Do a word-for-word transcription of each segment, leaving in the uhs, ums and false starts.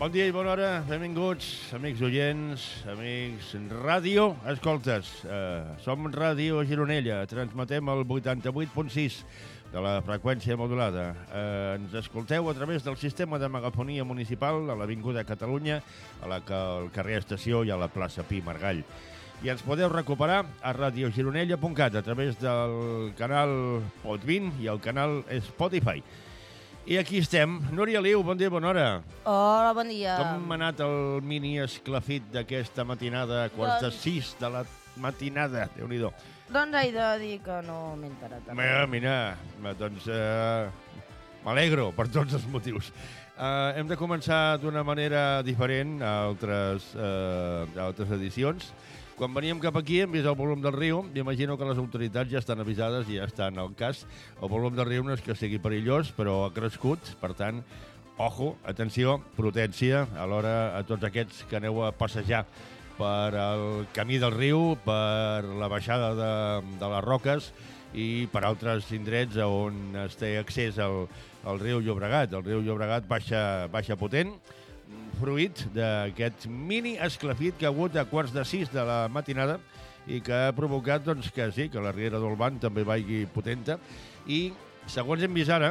Bon dia i bona hora, benvinguts, amics oients, amics ràdio. Escoltes, eh, som Ràdio Gironella, transmetem el vuitanta-vuit punt sis de la freqüència modulada. Eh, ens escolteu a través del sistema de megafonia municipal a l'Avinguda Catalunya, a la, al carrer Estació i a la plaça Pi Margall. I ens podeu recuperar a radiogironella punt cat a través del canal Podbean i el canal Spotify. I aquí estem. Núria Liu, bon dia, bona hora. Hola, bon dia. Com ha anat el mini esclafit d'aquesta matinada, a quarts de Doncs- sis de la matinada? Déu-n'hi-do. Doncs he de dir que no m'he enterat. Mira, mira, doncs eh, m'alegro per tots els motius. Eh, hem de començar d'una manera diferent a altres, eh, a altres edicions. Quan veníem cap aquí hem vist el volum del riu. M'imagino que les autoritats ja estan avisades i ja estan al cas. El volum del riu no és que sigui perillós, però ha crescut. Per tant, ojo, atenció, prudència a l'hora a tots aquests que aneu a passejar per el camí del riu, per la baixada de, de les roques i per altres indrets on es té accés al, al riu Llobregat. El riu Llobregat baixa, baixa potent, fruit d'aquest mini esclafit que ha hagut a quarts de sis de la matinada i que ha provocat doncs, que sí, que la riera d'Olban també vagi potenta. I, segons hem vist ara,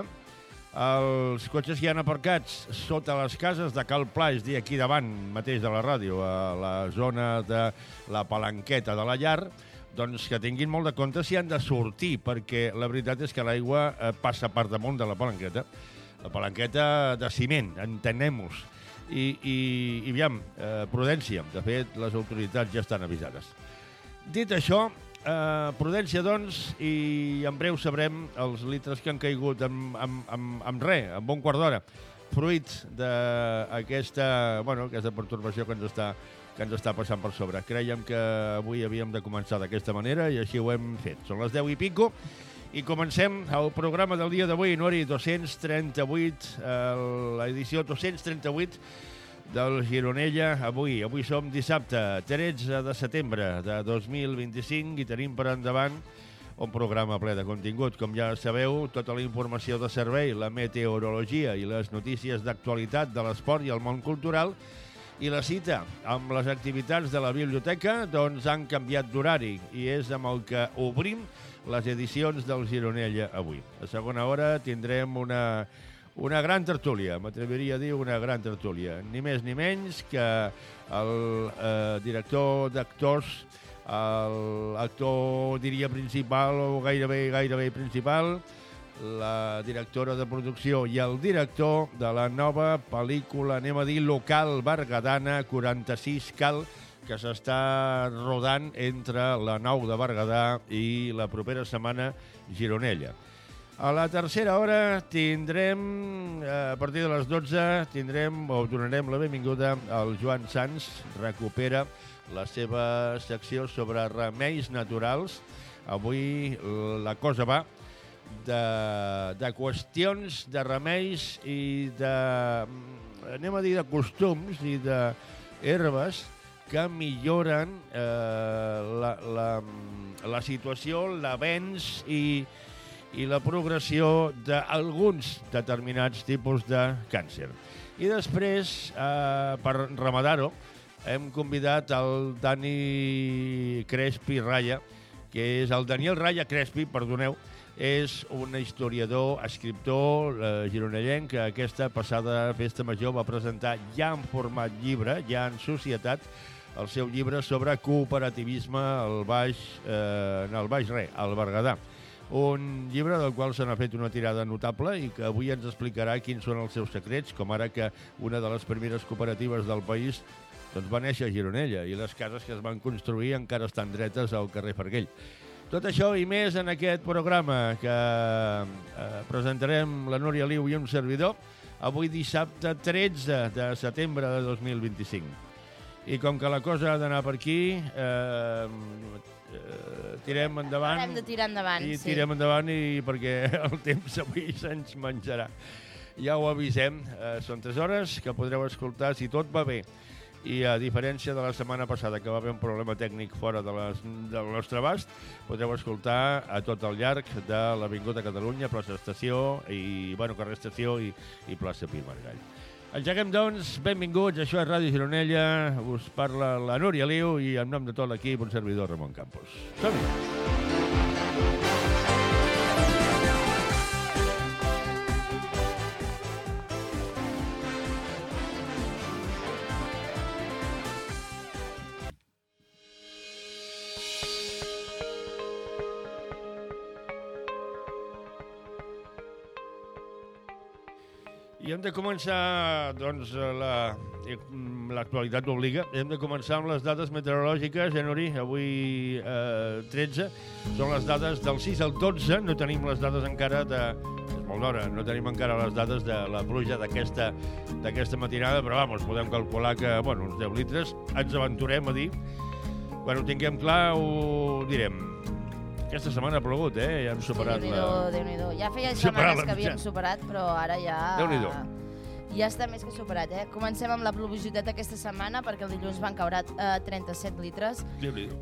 els cotxes que hi han aparcats sota les cases de Cal Pla, és a dir, aquí davant mateix de la ràdio, a la zona de la Palanqueta de la Llar, doncs que tinguin molt de compte si han de sortir, perquè la veritat és que l'aigua eh, passa per damunt de la Palanqueta. La Palanqueta de ciment, entenem-nos. I, i, i aviam, eh, prudència. De fet, les autoritats ja estan avisades. Dit això, eh, prudència, doncs, i en breu sabrem els litres que han caigut amb, amb, amb, amb res, amb un quart d'hora, fruit d'aquesta bueno, aquesta pertorbació que ens, està, que ens està passant per sobre. Crèiem que avui havíem de començar d'aquesta manera i així ho hem fet. Són les deu i pico. I comencem el programa del dia d'avui, Nori, dos-cents trenta-vuit, eh, l'edició dos-cents trenta-vuit del Gironella. Avui avui som dissabte, tretze de setembre de dos mil vint-i-cinc i tenim per endavant un programa ple de contingut. Com ja sabeu, tota la informació de servei, la meteorologia i les notícies d'actualitat de l'esport i el món cultural. I la cita amb les activitats de la biblioteca doncs han canviat d'horari i és amb el que obrim les edicions del Gironella avui. A segona hora tindrem una, una gran tertúlia, m'atreviria a dir una gran tertúlia. Ni més ni menys que el eh, director d'actors, l'actor, diria, principal o gairebé, gairebé principal, la directora de producció i el director de la nova pel·lícula, anem a dir, local bergadana, quaranta-sis Cal, que s'està rodant entre la nou de Berguedà i la propera setmana Gironella. A la tercera hora tindrem, a partir de les dotze, tindrem o donarem la benvinguda al Joan Sans, recupera la seva secció sobre remeis naturals. Avui la cosa va de, de qüestions de remeis i de, anem a dir, de costums i d'herbes que milloren eh, la, la, la situació, l'avenç i, i la progressió d'alguns determinats tipus de càncer. I després, eh, per remenar-ho, hem convidat el Dani Crespi Raya, que és el Daniel Raya Crespi, perdoneu, és un historiador, escriptor eh, gironellenc que aquesta passada festa major va presentar ja en format llibre, ja en societat, el seu llibre sobre cooperativisme al Baix, eh, en el Baix Re, al Berguedà. Un llibre del qual se n'ha fet una tirada notable i que avui ens explicarà quins són els seus secrets, com ara que una de les primeres cooperatives del país doncs, va néixer a Gironella i les cases que es van construir encara estan dretes al carrer Farguell. Tot això i més en aquest programa que eh, presentarem la Núria Liu i un servidor avui dissabte tretze de setembre de dos mil vint-i-cinc. I com que la cosa ha d'anar per aquí, eh, eh, tirem endavant. Hem de tirar endavant, i sí. tirem endavant i perquè el temps avui se'ns menjarà. Ja ho avisem, eh, són tres hores que podreu escoltar si tot va bé. I a diferència de la setmana passada, que va haver un problema tècnic fora de les, del nostre abast, podreu escoltar a tot el llarg de l'Avinguda Catalunya, plaça Estació, i, bueno, carrer Estació i, i plaça Pi Margall. Engeguem, doncs, benvinguts, això és Ràdio Gironella, us parla la Núria Liu i en nom de tot l'equip un servidor Ramon Campos. Som-hi! I hem de començar, doncs, la, l'actualitat obliga. Hem de començar amb les dades meteorològiques, eh, Nuri? Avui eh, tretze. Són les dades del sis al dotze. No tenim les dades encara de... És molt d'hora, no tenim encara les dades de la pluja d'aquesta d'aquesta matinada, però, vamos, podem calcular que, bueno, uns deu litres. Ens aventurem a dir. Quan ho tinguem clar, ho direm. Aquesta setmana ha plogut, eh? Ja hem superat sí, la... Déu-n'hi-do. Ja feia setmanes que havíem superat, però ara ja... Déu-n'hi-do. Ja està més que superat, eh? Comencem amb la pluvositat aquesta setmana, perquè el dilluns van caure eh, trenta-set litres. Déu-n'hi-do.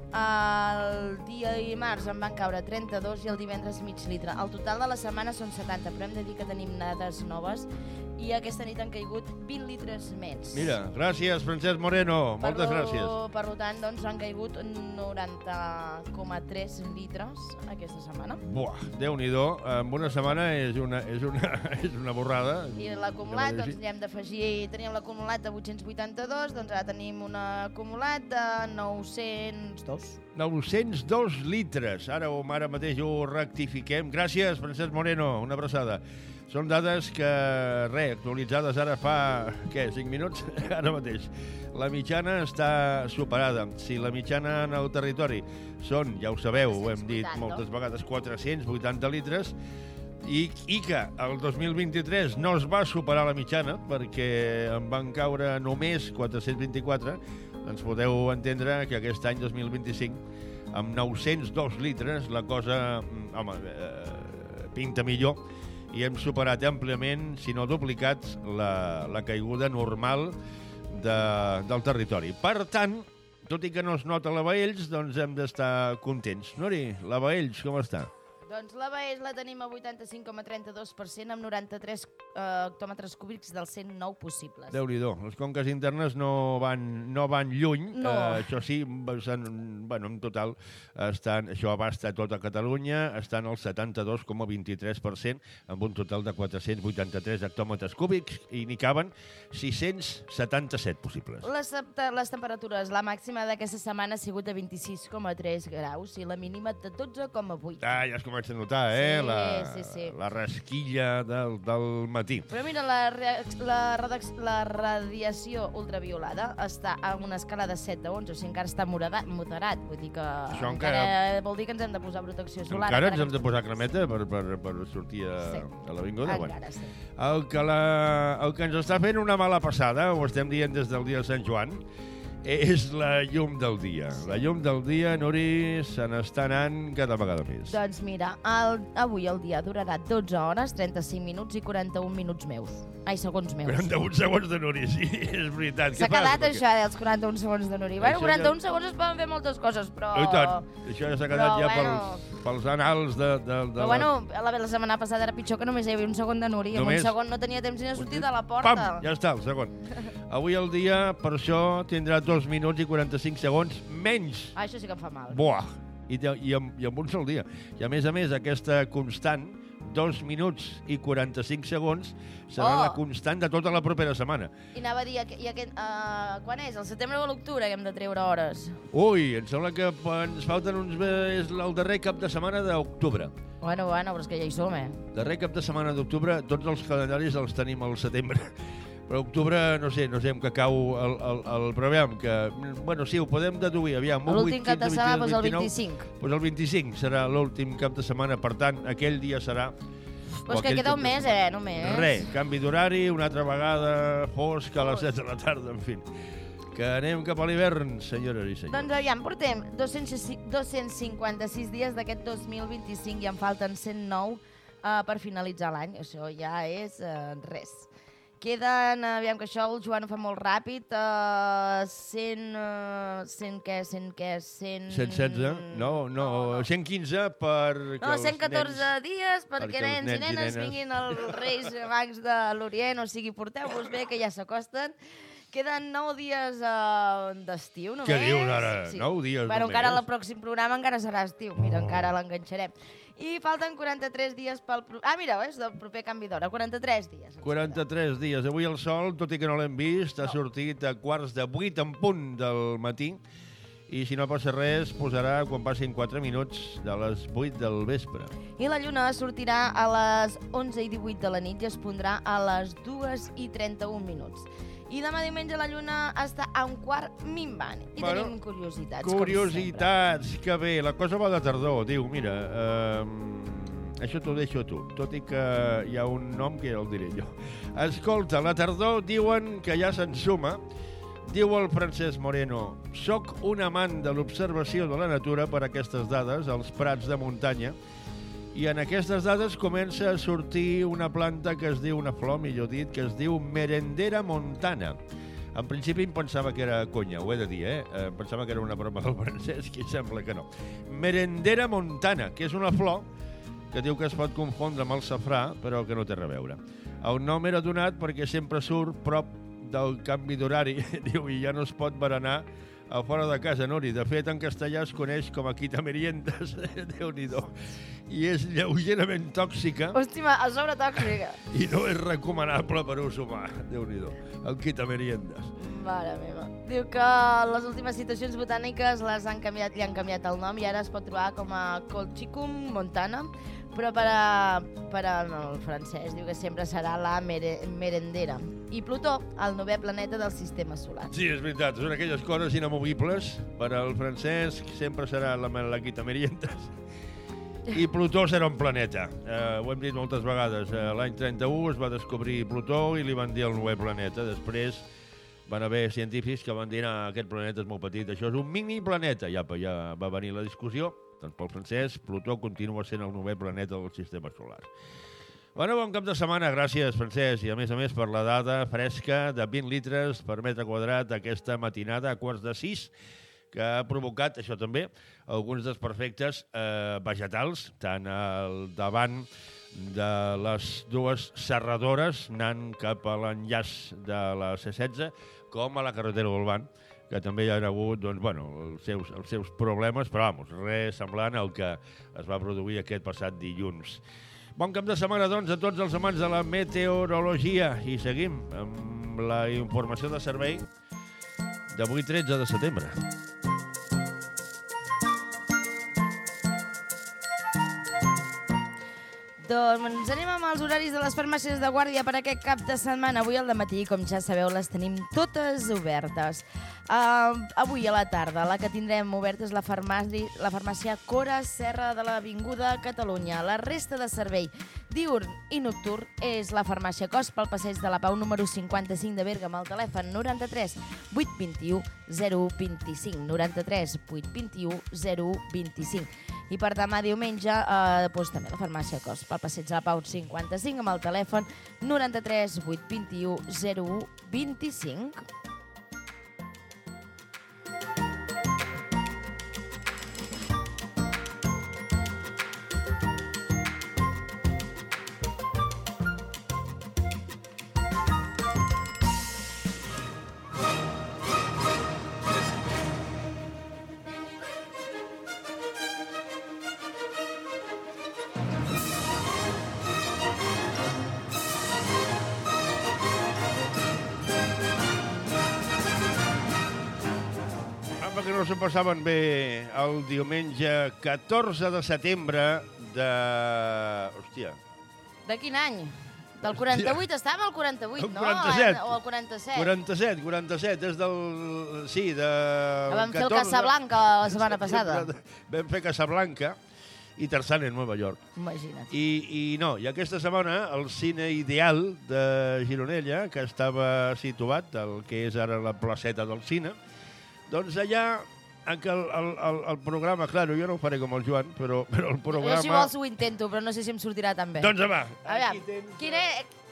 El dia dimarts en van caure trenta-dos i el divendres mig litre. El total de la setmana són setanta, però hem de dir que tenim dades noves i aquesta nit han caigut vint litres menys. Mira, gràcies, Francesc Moreno. Per Moltes lo, gràcies. Per tant, doncs, han caigut noranta coma tres litres aquesta setmana. Buah, Déu-n'hi-do. En una setmana és una, és una, és una borrada. I l'acumulat, doncs, hi hem d'afegir... Teníem l'acumulat de vuit-cents vuitanta-dos, doncs ara tenim un acumulat de nou-cents dos. nou-cents dos litres. Ara, ara mateix ho rectifiquem. Gràcies, Francesc Moreno. Una abraçada. Són dades que, res, actualitzades ara fa, què, cinc minuts? Ara mateix. La mitjana està superada. Si la mitjana en el territori són, ja ho sabeu, ho hem dit moltes vegades, quatre-cents vuitanta litres, i, i que el dos mil vint-i-tres no es va superar la mitjana, perquè en van caure només quatre-cents vint-i-quatre, doncs podeu entendre que aquest any dos mil vint-i-cinc, amb nou-cents dos litres, la cosa, home, eh, pinta millor, i hem superat àmpliament, si no duplicat, la, la caiguda normal de, del territori. Per tant, tot i que no es nota la Baells, doncs hem d'estar contents. Nuri, la Baells, com està? Doncs la Baells la tenim a vuitanta-cinc coma trenta-dos per cent amb noranta-tres eh, hectòmetres cúbics dels cent nou possibles. Déu-n'hi-do. Les conques internes no van, no van lluny. No. Eh, això sí, estan, bueno, en total, estan, això abasta tota Catalunya, estan al setanta-dos coma vint-i-tres per cent, amb un total de quatre-cents vuitanta-tres hectòmetres cúbics, i n'hi caben sis-cents setanta-set possibles. Les, les temperatures, la màxima d'aquesta setmana ha sigut de vint-i-sis coma tres graus i la mínima de dotze coma vuit. Ah, ja es comença a notar, eh? Sí, la, sí, sí. la rasquilla del, del matí. Però mira, la, la, la radiació ultraviolada està a una escala de set a onze, o sigui, encara està moderat, moderat. Vull dir que Això encara, encara vol dir que ens hem de posar protecció solar. Encara ens hem de posar cremeta per, per, per sortir a, sí. a l'avinguda? Encara, sí. El que, la, el que ens està fent una mala passada, ho estem dient des del dia de Sant Joan, és la llum del dia. La llum del dia, Nuri, se n'està anant cada vegada més. Doncs mira, el, avui el dia durarà dotze hores, trenta-cinc minuts i quaranta-un minuts meus. Ai, segons meus. quaranta-un segons de Nuri, sí, és veritat. S'ha quedat perquè... això, dels quaranta-un segons de Nuri. Bueno, quaranta-un ja... segons es poden fer moltes coses, però... I tant, això ja s'ha quedat però, ja bueno... pels, pels anals de... de, de però la... bueno, la, la setmana passada era pitjor que només hi havia un segon de Nuri. Només... En un segon no tenia temps ni de sortir de la porta. Pam, ja està, el segon. Avui el dia, per això, tindrà dos minuts i quaranta-cinc segons menys. Ah, això sí que em fa mal. Buah! I, i, amb, I amb un sol dia. I a més a més, aquesta constant, dos minuts i quaranta-cinc segons, serà oh. la constant de tota la propera setmana. I anava a dir, i aquest, uh, quan és? El setembre o l'octubre que hem de treure hores? Ui, em sembla que ens falten uns... És el darrer cap de setmana d'octubre. Bueno, bueno, però és que ja hi som, eh? Darrer cap de setmana d'octubre, tots els calendaris els tenim al setembre. Però octubre, no sé, no sé amb què cau el, el, el programa, que, bueno, sí, ho podem deduir, aviam. L'últim cap de setmana, doncs el vint-i-cinc. Doncs el vint-i-cinc serà l'últim cap de setmana, per tant, aquell dia serà... Però és que queda un mes, eh, només. Res, canvi d'horari, una altra vegada fosc a les set de la tarda, en fi. Que anem cap a l'hivern, senyores i senyors. Doncs aviam, portem dos-cents cinquanta-sis dies d'aquest dos mil vint-i-cinc i en falten cent nou uh, per finalitzar l'any. Això ja és uh, res. Queden, aviam que això el Joan ho fa molt ràpid, uh, cent... Uh, cent què, cent què, cent... cent setze? No, no, no. cent quinze per... No, cent catorze nens, dies perquè, perquè nens, nens i nenes, nenes vinguin els Reis Mags de l'Orient, o sigui, porteu-vos bé, que ja s'acosten. Queden nou dies uh, d'estiu, només. Què dius ara? Sí. Nou dies bueno, només? Encara el pròxim programa encara serà estiu. Mira, oh. encara l'enganxarem. I falten quaranta-tres dies pel... Pro... Ah, mira, és del proper canvi d'hora. quaranta-tres dies. quaranta-tres dies. Avui el sol, tot i que no l'hem vist, ha no. sortit a quarts de vuit en punt del matí. I si no passa res, posarà quan passin quatre minuts de les vuit del vespre. I la lluna sortirà a les onze i divuit de la nit i es pondrà a les dues i trenta-un minuts. I demà diumenge la lluna està a un quart minvant. I bueno, tenim curiositats, Curiositats, que bé. La cosa va de tardor. Diu, mira, eh, això t'ho deixo a tu, tot i que hi ha un nom que ja el diré jo. Escolta, la tardor diuen que ja s'ensuma. Diu el Francesc Moreno, soc un amant de l'observació de la natura per aquestes dades, als prats de muntanya, i en aquestes dades comença a sortir una planta que es diu, una flor, millor dit, que es diu merendera montana. En principi em pensava que era conya, ho he de dir, eh? Em pensava que era una broma del Francesc i sembla que no. Merendera montana, que és una flor que diu que es pot confondre amb el safrà, però que no té res a veure. El nom era donat perquè sempre surt prop del canvi d'horari, diu, i ja no es pot berenar a fora de casa, Nori. De fet, en castellà es coneix com a quitameriendes, Déu-n'hi-do. I és lleugerament tòxica. Hòstima, a sobre tòxica. I no és recomanable per ús humà, Déu-n'hi-do. El quitameriendes. Mare meva. Diu que les últimes citacions botàniques les han canviat, li han canviat el nom i ara es pot trobar com a Colchicum montana, però per, a, per al francès diu que sempre serà la mere, merendera. I Plutó, el novè planeta del sistema solar. Sí, és veritat, són aquelles coses inamovibles. Per al francès sempre serà la, la quitameriendes. I Plutó serà un planeta. Eh, ho hem dit moltes vegades. Eh, L'any trenta-u es va descobrir Plutó i li van dir el novè planeta. Després van haver científics que van dir que aquest planeta és molt petit, això és un mini planeta. Ja, ja va venir la discussió. Doncs pel francès, Plutó continua sent el novè planeta del sistema solar. Bueno, bon cap de setmana, gràcies, Francesc, i a més a més per la dada fresca de vint litres per metre quadrat aquesta matinada a quarts de sis, que ha provocat, això també, alguns desperfectes eh, vegetals, tant al davant de les dues serradores, anant cap a l'enllaç de la C setze, com a la carretera d'Olvan, que també hi ha hagut doncs, bueno, els, seus, els seus problemes, però vamos, res semblant al que es va produir aquest passat dilluns. Bon cap de setmana, doncs, a tots els amants de la meteorologia. I seguim amb la informació de servei d'avui tretze de setembre. Doncs anem amb els horaris de les farmàcies de guàrdia per aquest cap de setmana. Avui al dematí, com ja sabeu, les tenim totes obertes. Uh, avui a la tarda la que tindrem oberta és la farmàcia, la farmàcia Cora Serra de l'Avinguda Catalunya. La resta de servei diürn i nocturn és la farmàcia Cos pel passeig de la Pau número cinquanta-cinc de Berga amb el telèfon noranta-tres vuit dos u zero u dos cinc, noranta-tres vuit dos u zero u dos cinc. I per demà diumenge, eh, doncs també la farmàcia Cos pel passeig de la Pau cinquanta-cinc amb el telèfon noranta-tres vuit dos u zero u dos cinc. Que no se'n passaven bé el diumenge catorze de setembre de... Hòstia. De quin any? Del quaranta-vuit? Estàvem al quaranta-vuit, el no? quaranta-set. O al quaranta-set. quaranta-set, quaranta-set. És del... Sí, de... Vam fer el Casablanca la setmana passada. Vam fer Casablanca i Tarzán en Nova York. Imagina't. I, I no, i aquesta setmana el Cine Ideal de Gironella, que estava situat al que és ara la placeta del cine, doncs allà, en què el, el, el, el programa, claro, jo no ho faré com el Joan, però, però el programa... Jo si vols ho intento, però no sé si em sortirà tan bé. Doncs va. A veure, quin és,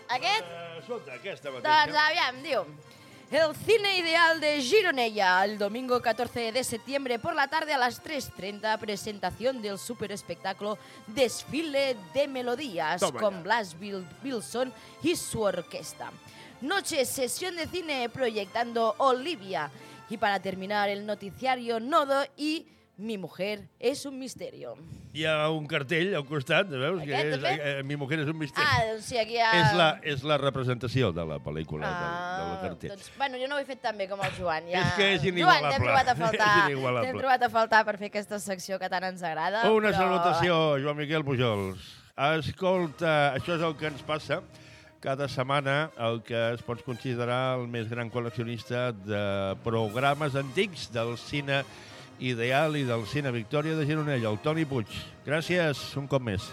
Aquest? Uh, Escolta, aquesta Doncs mateixa. aviam, diu. El cine ideal de Gironella, el domingo catorce de septiembre por la tarde a las tres treinta, presentación del super espectáculo Desfile de Melodías Toma con ya. Blas Wil- Wilson y su orquesta. Noche, sesión de cine proyectando Olivia. Y para terminar, el noticiario Nodo y Mi mujer es un misterio. Hi ha un cartell al costat, veus? Aquest, que és, també? eh, Mi mujer és un misteri. Ah, doncs sí, aquí hi ha... És, la, és la representació de la pel·lícula, ah, del, del Ah, cartell. doncs, bueno, jo no ho he fet tan bé com el Joan. Ja... És que és Joan, inigualable. t'hem trobat a faltar, És inigualable. t'hem trobat a faltar per fer aquesta secció que tant ens agrada. Una però... salutació, Joan Miquel Pujols. Escolta, això és el que ens passa cada setmana, el que es pot considerar el més gran col·leccionista de programes antics del cine ideal i del cine Victòria de Gironella, el Toni Puig. Gràcies, un cop més.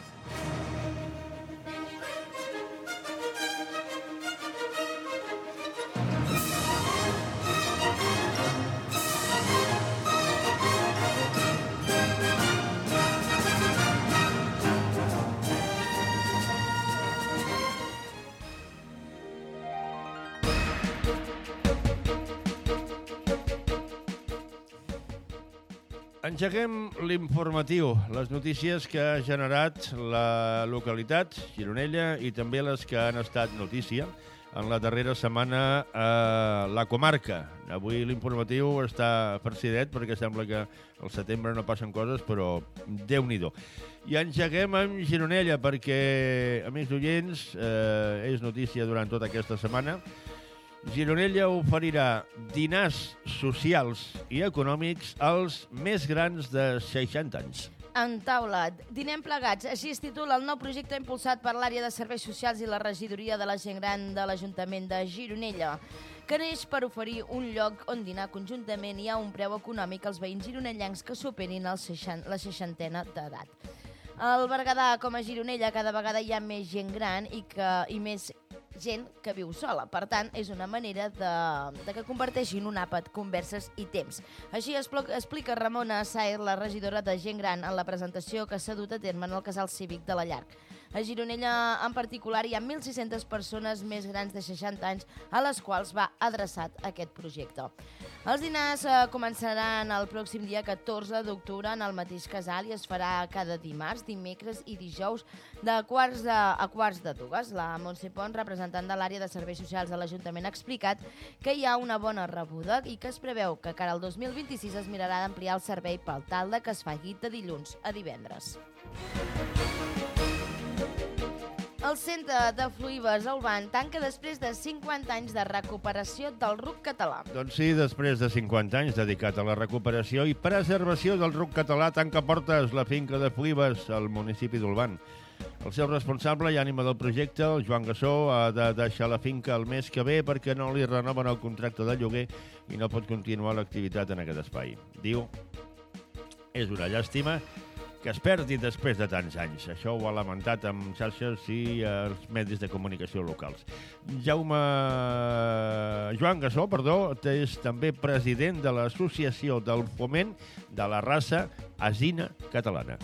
Engeguem l'informatiu, les notícies que ha generat la localitat, Gironella, i també les que han estat notícia en la darrera setmana a la comarca. Avui l'informatiu està farcidet perquè sembla que al setembre no passen coses, però Déu-n'hi-do. I engeguem amb Gironella perquè, amics oients, eh, és notícia durant tota aquesta setmana. Gironella oferirà dinars socials i econòmics als més grans de seixanta anys. En taula, dinem plegats. Així es titula el nou projecte impulsat per l'àrea de serveis socials i la regidoria de la gent gran de l'Ajuntament de Gironella, que neix per oferir un lloc on dinar conjuntament i a un preu econòmic als veïns gironellencs que superin el seixanta, la seixantena d'edat. Al Berguedà, com a Gironella, cada vegada hi ha més gent gran i, que, i més gent que viu sola. Per tant, és una manera de, de que comparteixin un àpat, converses i temps. Així explica Ramona Saer, la regidora de gent gran, en la presentació que s'ha dut a terme en el casal cívic de la Llarg. A Gironella, en particular, hi ha mil sis-centes persones més grans de seixanta anys a les quals va adreçat aquest projecte. Els dinars eh, començaran el pròxim dia catorze d'octubre en el mateix casal i es farà cada dimarts, dimecres i dijous de quarts de, a quarts de dues. La Montse Pont, representant de l'àrea de serveis socials de l'Ajuntament, ha explicat que hi ha una bona rebuda i que es preveu que cara al dos mil vint-i-sis es mirarà d'ampliar el servei pel tal de que es faci de dilluns a divendres. El centre de Fluïbes a Olvan tanca després de cinquanta anys de recuperació del ruc català. Doncs sí, després de cinquanta anys dedicat a la recuperació i preservació del ruc català, tanca portes la finca de Fluïbes al municipi d'Olvan. El seu responsable i ànima del projecte, el Joan Gassó, ha de deixar la finca el mes que ve perquè no li renoven el contracte de lloguer i no pot continuar l'activitat en aquest espai. Diu, és una llàstima que es perdi després de tants anys. Això ho ha lamentat amb xarxes i els medis de comunicació locals. Jaume... Joan Gassó, perdó, és també president de l'Associació del Foment de la Raça Asina Catalana.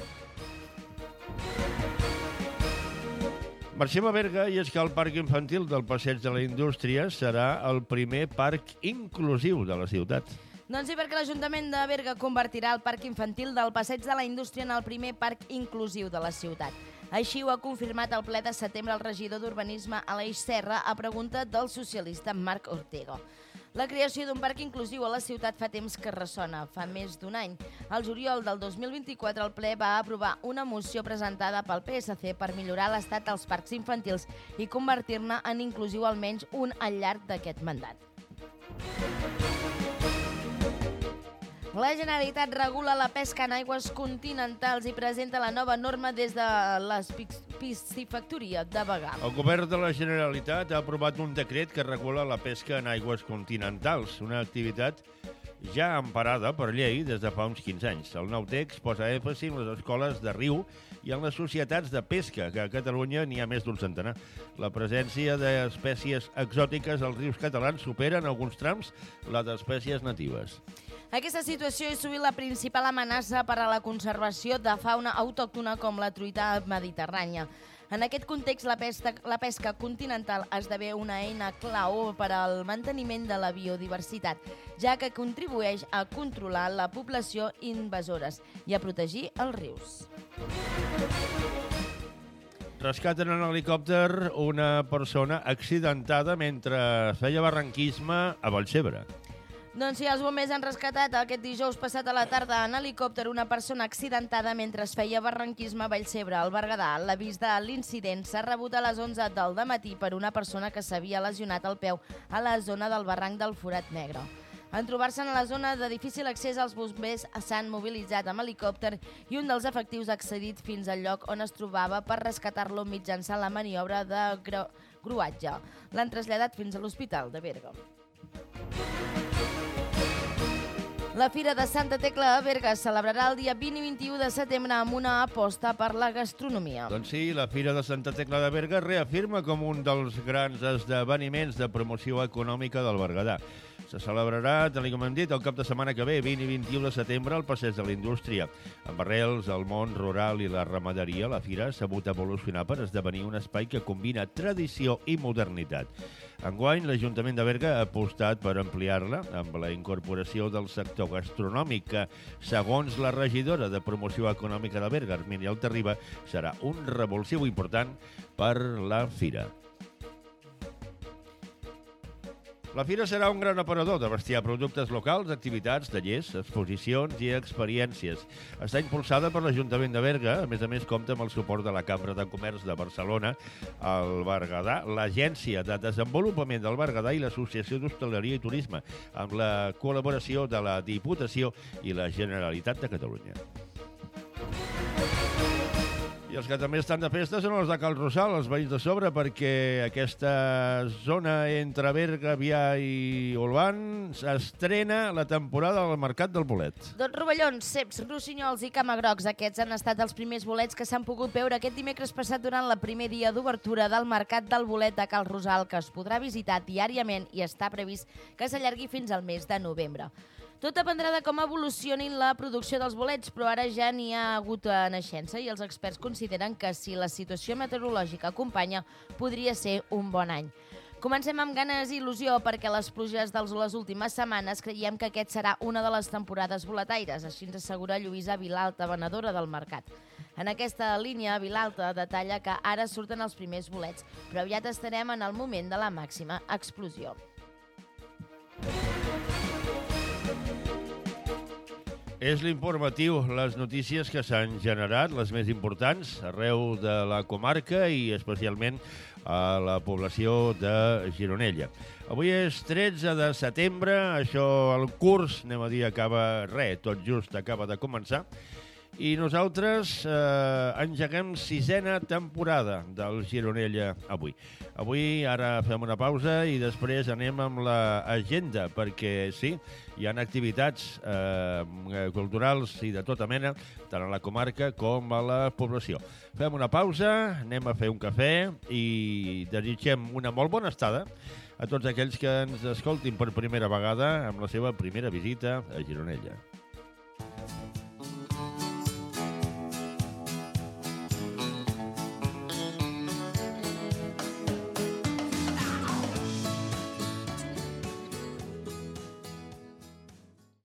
Marxem a Berga i és que el Parc Infantil del Passeig de la Indústria serà el primer parc inclusiu de la ciutat. Doncs sí, perquè l'Ajuntament de Berga convertirà el Parc Infantil del Passeig de la Indústria en el primer parc inclusiu de la ciutat. Així ho ha confirmat el ple de setembre el regidor d'Urbanisme Aleix Serra a pregunta del socialista Marc Ortega. La creació d'un parc inclusiu a la ciutat fa temps que ressona, fa més d'un any. Al juliol del dos mil vint-i-quatre el ple va aprovar una moció presentada pel P S C per millorar l'estat dels parcs infantils i convertir-ne en inclusiu almenys un al llarg d'aquest mandat. La Generalitat regula la pesca en aigües continentals i presenta la nova norma des de la piscifactoria de Bagà. El govern de la Generalitat ha aprovat un decret que regula la pesca en aigües continentals, una activitat ja emparada per llei des de fa uns quinze anys. El nou text posa èmfasi en les escoles de riu i en les societats de pesca, que a Catalunya n'hi ha més d'un centenar. La presència d'espècies exòtiques als rius catalans supera en alguns trams la d'espècies natives. Aquesta situació és sovint la principal amenaça per a la conservació de fauna autòctona com la truita mediterrània. En aquest context, la pesca, la pesca continental esdevé una eina clau per al manteniment de la biodiversitat, ja que contribueix a controlar la població invasores i a protegir els rius. Rescaten en helicòpter una persona accidentada mentre feia barranquisme a Vallcebre. Doncs sí, els bombers han rescatat aquest dijous passat a la tarda en helicòpter una persona accidentada mentre es feia barranquisme a Vallcebre, al Berguedà. L'avís de l'incident s'ha rebut a les onze del dematí per una persona que s'havia lesionat el peu a la zona del barranc del Forat Negre. En trobar-se en la zona de difícil accés, els bombers s'han mobilitzat amb helicòpter i un dels efectius ha accedit fins al lloc on es trobava per rescatar-lo mitjançant la maniobra de gru gruatge. L'han traslladat fins a l'Hospital de Berga. La Fira de Santa Tecla a Berga es celebrarà el dia vint i vint-i-u de setembre amb una aposta per la gastronomia. Doncs sí, la Fira de Santa Tecla de Berga es reafirma com un dels grans esdeveniments de promoció econòmica del Berguedà. Se celebrarà, tal com hem dit, el cap de setmana que ve, vint i vint-i-u de setembre, al Passeig de la Indústria. Amb arrels al món rural i la ramaderia, la Fira s'ha sabut evolucionar per esdevenir un espai que combina tradició i modernitat. Enguany, l'Ajuntament de Berga ha apostat per ampliar-la amb la incorporació del sector gastronòmic que, segons la regidora de Promoció Econòmica de Berga, Armínia Altarriba, serà un revulsiu important per la Fira. La Fira serà un gran aparador de bestiar productes locals, activitats, tallers, exposicions i experiències. Està impulsada per l'Ajuntament de Berga, a més a més compta amb el suport de la Cambra de Comerç de Barcelona, el Berguedà, l'Agència de Desenvolupament del Berguedà i l'Associació d'Hostaleria i Turisme, amb la col·laboració de la Diputació i la Generalitat de Catalunya. I els que també estan de festa són els de Cal Rosal, els veïns de sobre, perquè aquesta zona entre Berga, Avià i Olvan s'estrena la temporada del Mercat del Bolet. Doncs rovellons, ceps, rossinyols i camagrocs, aquests han estat els primers bolets que s'han pogut veure aquest dimecres passat durant la primer dia d'obertura del Mercat del Bolet de Cal Rosal, que es podrà visitar diàriament i està previst que s'allargui fins al mes de novembre. Tot dependrà de com evolucionin la producció dels bolets, però ara ja n'hi ha hagut a naixença i els experts consideren que si la situació meteorològica acompanya, podria ser un bon any. Comencem amb ganes i il·lusió perquè les pluges de les últimes setmanes creiem que aquest serà una de les temporades boletaires, així ens assegura Lluïsa Vilalta, venedora del mercat. En aquesta línia, Vilalta detalla que ara surten els primers bolets, però aviat estarem en el moment de la màxima explosió. És l'informatiu, les notícies que s'han generat, les més importants, arreu de la comarca i especialment a la població de Gironella. Avui és tretze de setembre, això, el curs, anem a dir, acaba, res, tot just acaba de començar, i nosaltres eh, engeguem sisena temporada del Gironella avui. Avui ara fem una pausa i després anem amb l'agenda, perquè sí, hi ha activitats eh, culturals i de tota mena, tant a la comarca com a la població. Fem una pausa, anem a fer un cafè i desitgem una molt bona estada a tots aquells que ens escoltin per primera vegada amb la seva primera visita a Gironella.